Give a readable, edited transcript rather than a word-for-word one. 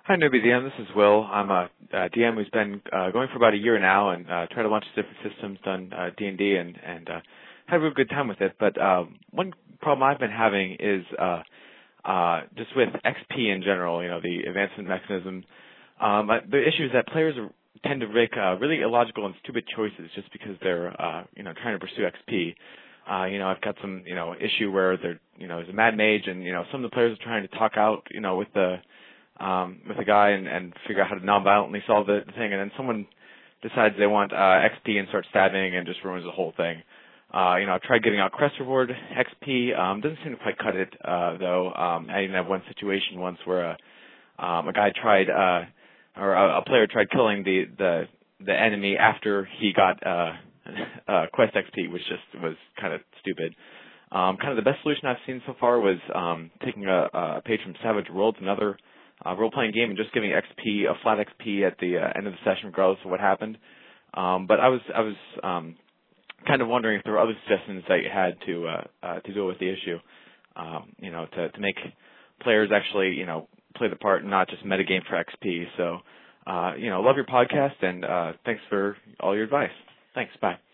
Hi, Newbie DM. This is Will. I'm a DM who's been going for about a year now and tried a bunch of different systems, done D&D, and had a real good time with it. But one problem I've been having is just with XP in general, the advancement mechanism. The issue is that players tend to make really illogical and stupid choices just because they're trying to pursue XP. I've got some issue where there's a mad mage, and some of the players are trying to talk out with the guy and figure out how to non-violently solve the thing, and then someone decides they want XP and starts stabbing and just ruins the whole thing. I've tried giving out Crest Reward XP. Doesn't seem to quite cut it, though. I even have one situation once where a guy tried, or a player tried killing the enemy after he got Quest XP, which just was kind of stupid. Kind of the best solution I've seen so far was taking a page from Savage Worlds, another role-playing game, and just giving XP, a flat XP at the end of the session, regardless of what happened. But I was kind of wondering if there were other suggestions that you had to deal with the issue, to make players actually, play the part and not just metagame for XP. So, love your podcast, and thanks for all your advice. Thanks. Bye.